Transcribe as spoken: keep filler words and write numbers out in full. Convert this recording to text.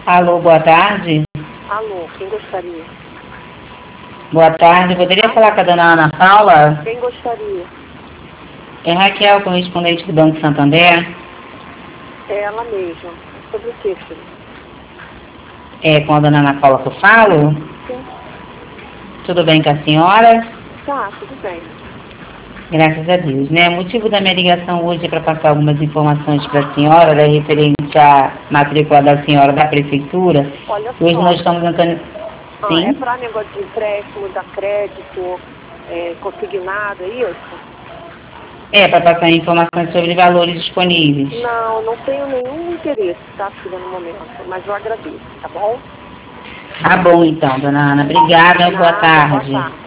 Alô, boa tarde. Alô, quem gostaria? Boa tarde, poderia falar com a dona Ana Paula? Quem gostaria? É Raquel, correspondente do Banco Santander. É ela mesma. Sobre o que, filho? É com a dona Ana Paula que eu falo? Sim. Tudo bem com a senhora? Tá, tudo bem. Graças a Deus, né? O motivo da minha ligação hoje é para passar algumas informações para a senhora, né, referente à matrícula da senhora da prefeitura. Olha Hoje só. nós estamos entrando... Ah, Sim? é para negócio de empréstimo, dar crédito, é, consignado, é isso? É, para passar informações sobre valores disponíveis. Não, não tenho nenhum interesse, tá, filha, no momento. Mas eu agradeço, tá bom? Tá bom então, dona Ana. Obrigada, boa Nada, tarde. boa tarde.